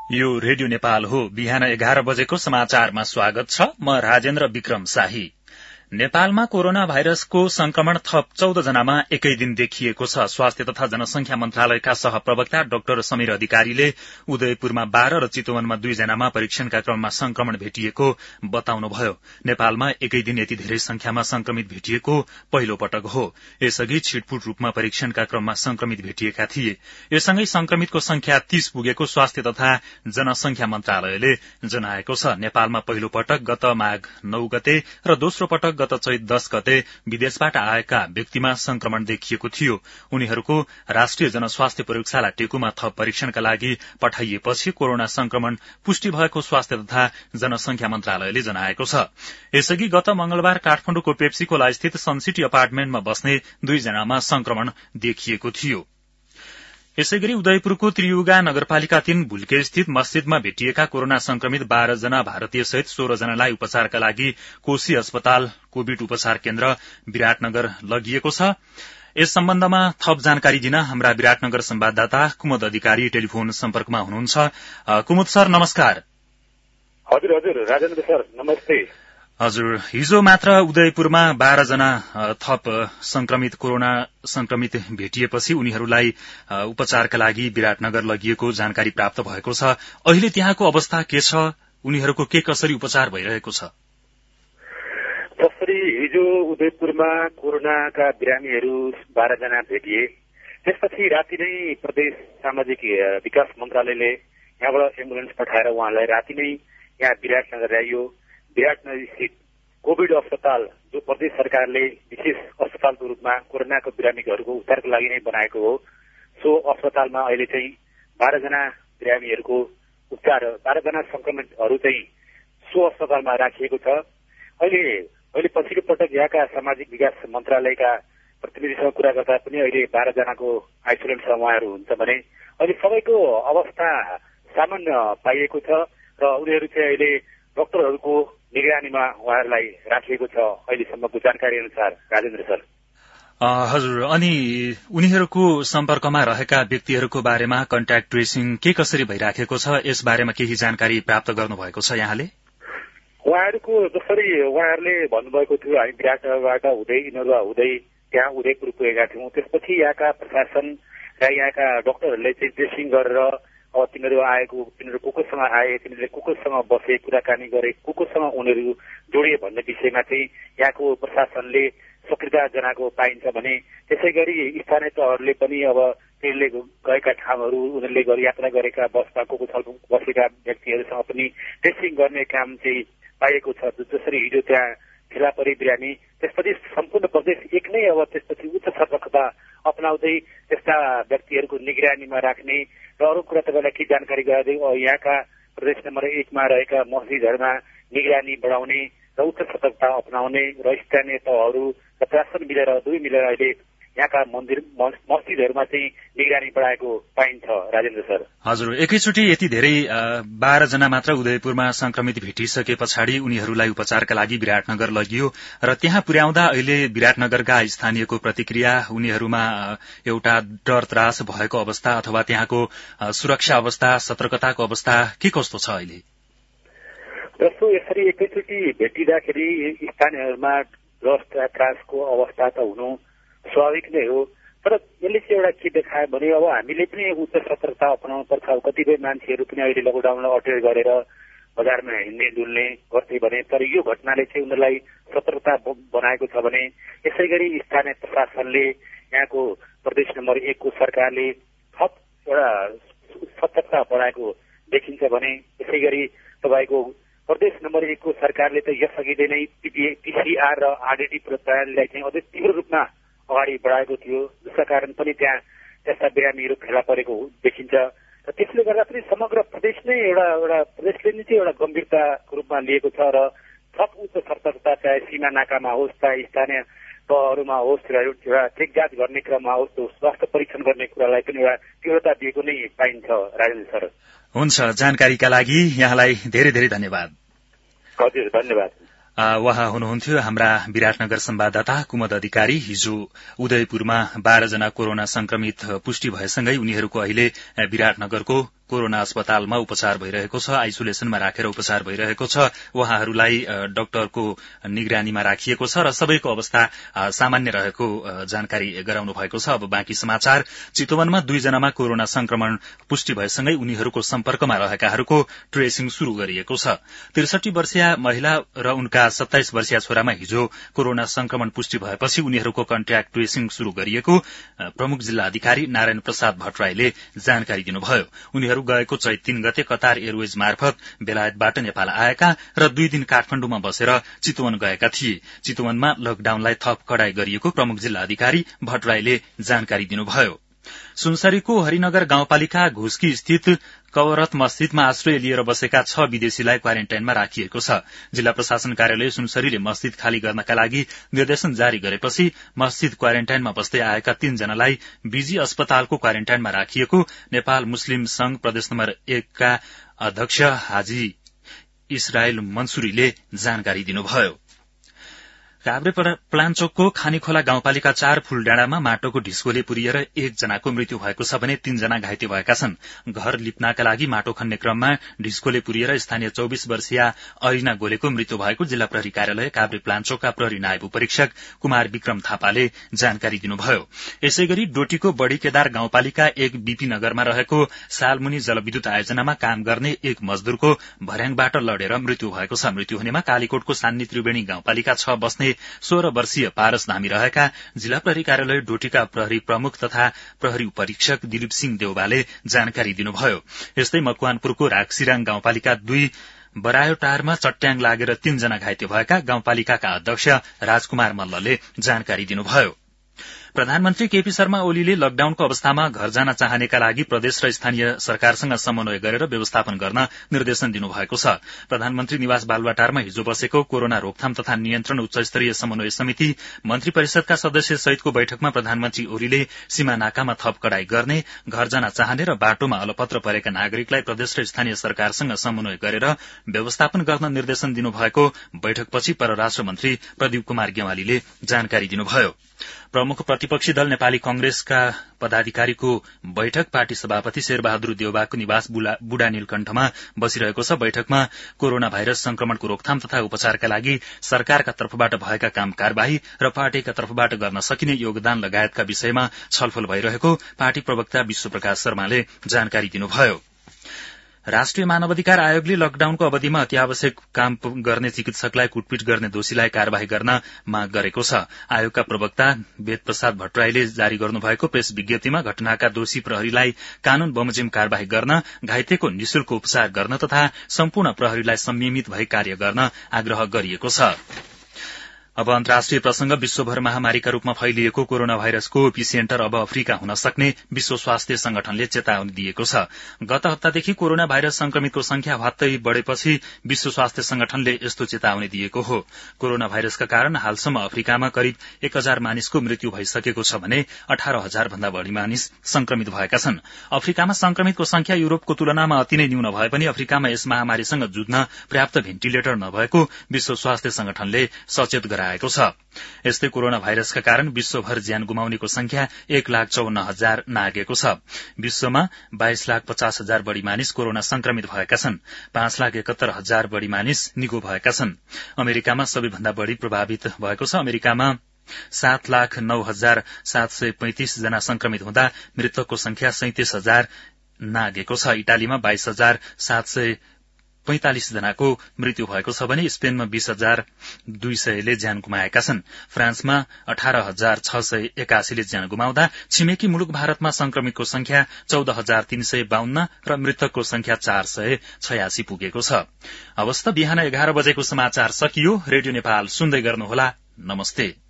यो रेडियो नेपाल हो। बिहान 11 बजेको समाचारमा स्वागत छ। म राजेन्द्र विक्रम शाही। नेपालमा कोरोना भाइरसको संक्रमण थप 14 जनामा एकै दिन देखिएको छ। स्वास्थ्य तथा जनसंख्या मन्त्रालयका सहप्रवक्ता डाक्टर समीर अधिकारीले उदयपुरमा 12 र चितवनमा 2 जनामा परीक्षणका क्रममा संक्रमण भेटिएको बताउनुभयो। नेपालमा एकै दिन यति धेरै संख्यामा संक्रमित भेटिएको पहिलो पटक हो। यसअघि छिटफुट रूपमा परीक्षणका क्रममा संक्रमित भेटिएका थिए। यससँगै संक्रमितको संख्या 30 पुगेको स्वास्थ्य तथा जनसंख्या मन्त्रालयले जनाएको छ। नेपालमा पहिलो पटक गत माघ 9 गते र दोस्रो पटक गत चैत 10 गते विदेशबाट आएका व्यक्तिमा संक्रमण देखिएको थियो। उनीहरूको राष्ट्रिय जनस्वास्थ्य प्रयोगशाला टेकुमा थप परीक्षणका लागि पठाइएपछि कोरोना संक्रमण पुष्टि भएको स्वास्थ्य तथा जनसंख्या मन्त्रालयले जनाएको छ। यसअघि गत मंगलबार काठमाडौँको पेप्सीकोला स्थित सनसिटी अपार्टमेन्टमा बस्ने 2 जनामा संक्रमण देखिएको थियो। यसैगरी उदयपुरको त्रियुगा नगरपालिका 3 भुल्के स्थित मस्जिदमा भेटिएका कोरोना संक्रमित 12 जना भारतीय सहित 16 जनालाई उपचारका लागि कोशी अस्पताल कोविड उपचार केन्द्र विराटनगर लगिएको छ। यस सम्बन्धमा थप जानकारी दिन हाम्रा विराटनगर संवाददाता कुमुद अधिकारी टेलिफोन सम्पर्कमा हुनुहुन्छ। कुमुद सर, नमस्कार। हजुर राजेन्द्र सर, नमस्ते। हजुर, हिजो मात्र उदयपुरमा 12 जना थप कोरोना संक्रमित भेटिएपछि उनीहरूलाई उपचारका लागि विराटनगर लगिएको जानकारी प्राप्त भएको छ। अहिले त्यहाँको अवस्था के छ? उनीहरूको के कसरी उपचार भइरहेको छ? जसरी हिजो उदयपुरमा कोरोनाका बिरामीहरू 12 जना भेटिए, त्यसपछि राति नै प्रदेश सामाजिक विकास मन्त्रालयले यहाँबाट एम्बुलेन्स पठाएर उहाँलाई राति नै यहाँ विराटनगर ल्याइयो। विराटनगर स्थित कोविड अस्पताल, जो प्रदेश सरकारले विशेष अस्पतालको रूपमा कोरोनाको बिरामीहरूको उपचारको लागि नै बनाएको हो, सो अस्पतालमा अहिले चाहिँ 12 जना बिरामीहरूको उपचार, 12 जना संक्रमितहरू चाहिँ सो अस्पतालमा राखिएको छ। अहिले पछिल्लो पटक यहाँका सामाजिक विकास मन्त्रालयका प्रतिनिधिसँग कुरा गर्दा पनि अहिले 12 जनाको आइसोलेसनमा उहाँहरू हुन्छ भने अहिले सबैको अवस्था सामान्य पाइएको छ र उनीहरू चाहिँ अहिले डाक्टरहरूको निगरानीमा उहाँहरूलाई राखिएको छ अहिलेसम्मको जानकारी अनुसार। राजेन्द्र सर, हजुर, अनि उनीहरूको सम्पर्कमा रहेका व्यक्तिहरूको बारेमा कन्ट्याक्ट ट्रेसिङ के कसरी भइराखेको छ, यस बारेमा केही जानकारी प्राप्त गर्नुभएको छ यहाँले? उहाँहरूको जसरी उहाँहरूले भन्नुभएको थियो, हामी विराटनगरबाट हुँदै त्यहाँ उदयपुर पुगेका थियौँ। त्यसपछि यहाँका प्रशासन र यहाँका डाक्टरहरूले चाहिँ ट्रेसिङ गरेर अब तिनीहरू कोसँग आए, तिनीहरूले कोसँग बसे, कुराकानी गरे, कोसँग उनीहरू जोडिए भन्ने विषयमा चाहिँ यहाँको प्रशासनले सक्रियता जनाएको पाइन्छ भने त्यसै गरी स्थानीय तहहरूले पनि अब तिनीहरूले गएका ठाउँहरू, उनीहरूले यात्रा गरेका बसमा बसेका व्यक्तिहरूसँग पनि टेस्टिङ गर्ने काम चाहिँ पाइएको छ। जसरी हिजो त्यहाँ फेला परे बिरामी, त्यसपछि सम्पूर्ण प्रदेश एक नै अब त्यसपछि उच्च सतर्कता अपनाउँदै त्यस्ता व्यक्तिहरूको निगरानीमा राख्ने र अरू कुरा तपाईँलाई के जानकारी गराउँदै यहाँका प्रदेश नम्बर 1 मा रहेका मस्जिदहरूमा निगरानी बढाउने र उच्च सतर्कता अपनाउने र स्थानीय तहहरू र प्रशासन मिलेर अहिले यहाँका मस्जिदहरूमा चाहिँ निगरानी बढाएको पाइन्छ। राजेन्द्र सर, हजुर, एकैचोटि यति धेरै 12 जना मात्र उदयपुरमा संक्रमित भेटिसके पछाडि उनीहरूलाई उपचारका लागि विराटनगर लगियो र त्यहाँ पुर्याउँदा अहिले विराटनगरका स्थानीयको प्रतिक्रिया, उनीहरूमा एउटा डर त्रास भएको अवस्था अथवा त्यहाँको सुरक्षा अवस्था, सतर्कताको अवस्था के कस्तो छ अहिले? जस्तो यसरी एकैचोटि भेटिँदाखेरि स्थानीयहरूमा डर त्रासको अवस्था त हुनु स्वाभाविक नै हो, तर यसले चाहिँ एउटा के देखायो भने अब हामीले पनि उच्च सतर्कता अपनाउनु पर्छ। कतिपय मान्छेहरू पनि अहिले लकडाउनलाई अटेर गरेर बजारमा हिँड्ने डुल्ने गर्थे भने, तर यो घटनाले चाहिँ उनीहरूलाई सतर्कता बनाएको छ भने यसै गरी स्थानीय प्रशासनले, यहाँको प्रदेश नम्बर 1 को सरकारले थप एउटा सतर्कता बढाएको देखिन्छ भने यसै गरी तपाईँको प्रदेश नम्बर 1 को सरकारले त यसअघि नै पीसीआर र आरडीटी प्रणालीलाई चाहिँ अझै तीव्र रूपमा अगाडि बढाएको थियो, जसका कारण पनि त्यहाँ त्यस्ता बिरामीहरू फेला परेको देखिन्छ र त्यसले गर्दा पनि समग्र प्रदेश नै प्रदेशले नै चाहिँ एउटा गम्भीरताको रूपमा लिएको छ र थप उच्च सतर्कता चाहे सीमा नाकामा होस्, चाहे स्थानीय तहहरूमा होस्, एउटा चेक जाँच गर्ने क्रममा होस्, स्वास्थ्य परीक्षण गर्ने कुरालाई पनि एउटा तीव्रता दिएको नै पाइन्छ। राजेन्द्र सर, हुन्छ, जानकारीका लागि यहाँलाई धेरै धेरै धन्यवाद। हजुर, धन्यवाद। उहाँ हुनुहुन्थ्यो हाम्रा विराटनगर संवाददाता कुमुद अधिकारी। हिजो उदयपुरमा 12 जना कोरोना संक्रमित पुष्टि भएसँगै उनीहरूको अहिले विराटनगरको कोरोना अस्पतालमा उपचार भइरहेको छ, आइसोलेसनमा राखेर उपचार भइरहेको छ। उहाँहरूलाई डाक्टरको निगरानीमा राखिएको छ र सबैको अवस्था सामान्य रहेको जानकारी गराउनु भएको छ। अब बाँकी समाचार। चितवनमा 2 जनामा कोरोना संक्रमण पुष्टि भएसँगै उनीहरूको सम्पर्कमा रहेकाहरूको ट्रेसिङ शुरू गरिएको छ। 63 वर्षीय महिला र उनका 27 वर्षीय छोरामा हिजो कोरोना संक्रमण पुष्टि भएपछि उनीहरूको कन्ट्याक्ट ट्रेसिङ शुरू गरिएको प्रमुख जिल्ला अधिकारी नारायण प्रसाद भट्टराईले जानकारी दिनुभयो। उनीहरू गएको चैत 3 गते कतार एयरवेज मार्फत बेलायतबाट नेपाल आएका र 2 दिन काठमाडौँमा बसेर चितवन गएका थिए। चितवनमा लकडाउनलाई थप कडाई गरिएको प्रमुख जिल्ला अधिकारी भट्टराईले जानकारी दिनुभयो। सुनसरीको हरिनगर गाउँपालिका घुस्की स्थित कवरत मस्जिदमा आश्रय लिएर बसेका 6 विदेशीलाई क्वारेन्टाइनमा राखिएको छ। जिल्ला प्रशासन कार्यालय सुनसरीले मस्जिद खाली गर्नका लागि निर्देशन जारी गरेपछि मस्जिद क्वारेन्टाइनमा बस्दै आएका 3 जनालाई बीजी अस्पतालको क्वारेन्टाइनमा राखिएको नेपाल मुस्लिम संघ प्रदेश नम्बर 1 का अध्यक्ष हाजी इसरायल मन्सुरीले जानकारी दिनुभयो। काभ्रे प्लान्चोकको खानीखोला गाउँपालिका 4 फूलडाँडामा माटोको ढिस्कोले पुरिएर 1 जनाको मृत्यु भएको छ भने 3 जना घाइते भएका छन्। घर लिप्नका लागि माटो खन्ने क्रममा ढिस्कोले पुरिएर स्थानीय 24 वर्षीय ऐना गोलेको मृत्यु भएको जिल्ला प्रहरी कार्यालय काभ्रे प्लान्चोकका प्रहरी नायब उपरीक्षक कुमार विक्रम थापाले जानकारी दिनुभयो। यसैगरी डोटीको बड़ी केदार गाउँपालिका 1 बीपी नगरमा रहेको सालमुनि जलविद्युत आयोजनामा काम गर्ने 1 मजदूरको भर्याङबाट लडेर मृत्यु भएको छ। मृत्यु हुनेमा कालीकोटको सान्नी त्रिवेणी गाउँपालिका 6 बस्ने 16 वर्षीय पारस धामी रहेका जिल्ला प्रहरी कार्यालय डोटीका प्रहरी प्रमुख तथा प्रहरी उपरीक्षक दिलीप सिंह देउवाले जानकारी दिनुभयो। यस्तै मकवानपुरको रागसिराङ गाउँपालिका 2 बरायोटारमा चट्याङ लागेर 3 जना घाइते भएका गाउँपालिकाका अध्यक्ष राजकुमार मल्लले जानकारी दिनुभयो। प्रधानमन्त्री केपी शर्मा ओलीले लकडाउनको अवस्थामा घर जान चाहनेका लागि प्रदेश र स्थानीय सरकारसँग समन्वय गरेर व्यवस्थापन गर्न निर्देशन दिनुभएको छ। प्रधानमन्त्री निवास बालुवाटारमा हिजो बसेको कोरोना रोकथाम तथा नियन्त्रण उच्चस्तरीय समन्वय समिति मन्त्री परिषदका सदस्य सहितको बैठकमा प्रधानमन्त्री ओलीले सीमा नाकामा थप कडाई गर्ने, घर जान चाहने र बाटोमा अलपत्र परेका नागरिकलाई प्रदेश र स्थानीय सरकारसँग समन्वय गरेर व्यवस्थापन गर्न निर्देशन दिनुभएको बैठकपछि परराष्ट्र मन्त्री प्रदीप कुमार गेवालीले जानकारी दिनुभयो। प्रमुख प्रतिपक्षी दल नेपाली कांग्रेसका पदाधिकारीको बैठक पार्टी सभापति शेरबहादुर देउवाको निवास बुढा नीलकण्ठमा बसिरहेको छ। बैठकमा कोरोना भाइरस संक्रमणको रोकथाम तथा उपचारका लागि सरकारका तर्फबाट भएका काम कार्यवाही र पार्टीका तर्फबाट गर्न सकिने योगदान लगायतका विषयमा छलफल भइरहेको पार्टी प्रवक्ता विश्वप्रकाश शर्माले जानकारी दिनुभयो। राष्ट्रिय मानवाधिकार आयोगले लकडाउनको अवधिमा अत्यावश्यक काम गर्ने चिकित्सकलाई कुटपिट गर्ने दोषीलाई कार्यवाही गर्न माग गरेको छ। आयोगका प्रवक्ता वेद प्रसाद भट्टराईले जारी गर्नुभएको प्रेस विज्ञप्तिमा घटनाका दोषी प्रहरीलाई कानून बमोजिम कार्यवाही गर्न, घाइतेको निशुल्क उपचार गर्न तथा सम्पूर्ण प्रहरीलाई संयमित भई कार्य गर्न आग्रह गरिएको छ। अब अन्तर्राष्ट्रिय प्रसंग। विश्वभर महामारीका रूपमा फैलिएको कोरोना भाइरसको एपिसेन्टर अब अफ्रिका हुन सक्ने विश्व स्वास्थ्य संगठनले चेतावनी दिएको छ। गत हप्तादेखि कोरोना भाइरस संक्रमितको संख्या हत्तै बढ़ेपछि विश्व स्वास्थ्य संगठनले यस्तो चेतावनी दिएको हो। कोरोना भाइरसका कारण हालसम्म अफ्रिकामा करिब 1000 मानिसको मृत्यु भइसकेको छ भने 18,000 भन्दा बढ़ी मानिस संक्रमित भएका छन्। अफ्रिकामा संक्रमितको संख्या युरोपको तुलनामा अति नै न्यून भए पनि अफ्रिकामा यस महामारीसँग जुझ्न पर्याप्त भेन्टिलेटर नभएको विश्व स्वास्थ्य संगठनले सचेत गराएको छ। यस्तै कोरोना भाइरसका कारण विश्वभर ज्यान गुमाउनेको संख्या 1,54,000 नागेको छ। विश्वमा 22,50,000 बढ़ी मानिस कोरोना संक्रमित भएका छन्। 5,71,000 बढ़ी मानिस निको भएका छन्। अमेरिकामा सबैभन्दा बढ़ी प्रभावित भएको छ। अमेरिकामा 7,09,735 जना संक्रमित हुँदा मृतकको संख्या 37,000 नागेको छ। इटालीमा 22,745 जनाको मृत्यु भएको छ भने स्पेनमा 20,200 ले ज्यान गुमाएका छन्। फ्रान्समा 18,681 ले ज्यान गुमाउँदा छिमेकी मुलुक भारतमा संक्रमितको संख्या 14,352 र मृतकको संख्या 486 पुगेको छ। अवस्था बिहान 11 बजेको समाचार सकियो। रेडियो नेपाल सुन्दै गर्नुहोला। नमस्ते।